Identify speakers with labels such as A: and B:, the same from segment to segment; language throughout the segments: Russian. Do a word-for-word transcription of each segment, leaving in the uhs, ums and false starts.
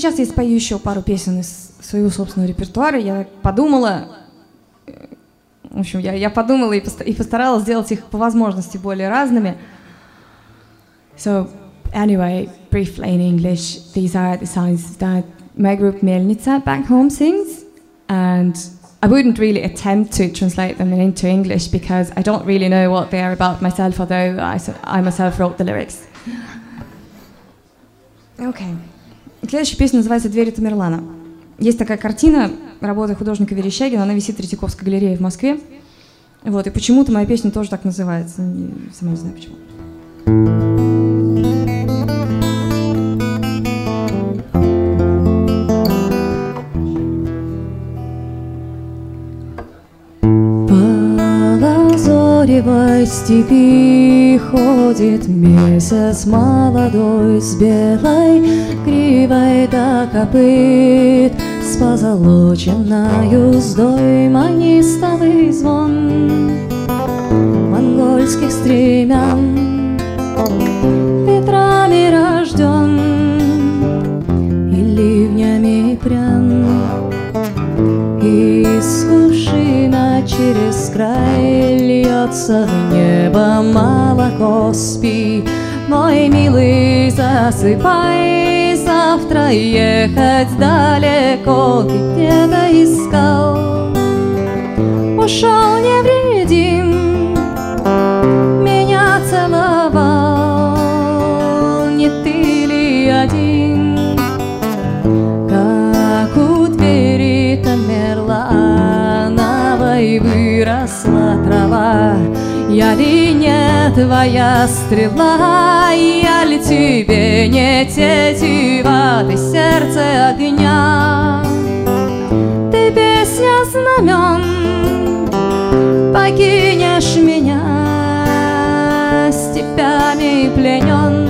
A: сейчас я спою еще пару песен из своего собственного репертуара. Я подумала, в общем, я, я подумала и, пост- и постаралась сделать их по возможности более разными. So, anyway, briefly in English, these are the songs that my group Melnica back home sings, and I wouldn't really attempt to translate them into English because I don't really know what they are about myself, although I, I myself wrote the lyrics. Okay. Следующая песня называется «Двери Тамерлана». Есть такая картина, работы художника Верещагина, она висит в Третьяковской галерее в Москве. Вот, и почему-то моя песня тоже так называется, сама не знаю почему.
B: По степи ходит месяц молодой с белой гривой до копыт, с позолоченною уздой манистовый звон монгольских стремян ветрами рожден и ливнями прян, из кувшина через край льется в небо молоко. Спи, мой милый, засыпай, завтра ехать далеко. Ты где-то искал, ушел невредим, меня целовал, не ты ли один? Как у двери Тамерлановой выросла трава, я ли не твоя стрела, я ли тебе не тетива, ты сердце огня, ты песня знамен, покинешь меня степями пленен,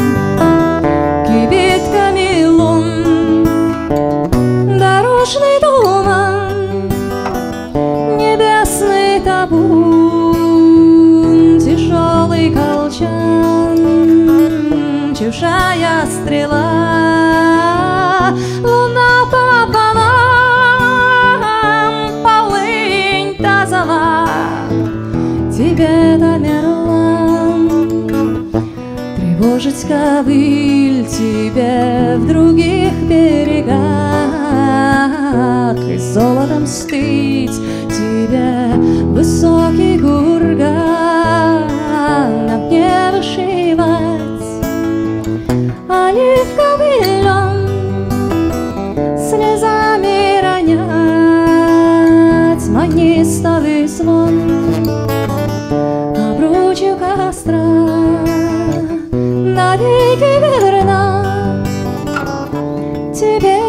B: кибитками лун, дорожный туман, небесный табун, тяжелый колчан, чужая стрела, луна пополам, полынь тазова, тебе Тамерлан, тревожить ковыль тебе в других берегах, и золотом стыть тебе высокий курган, на мне вышивать оливковый лен, слезами ронять манистовый звон, обручу костра навеки верна тебе.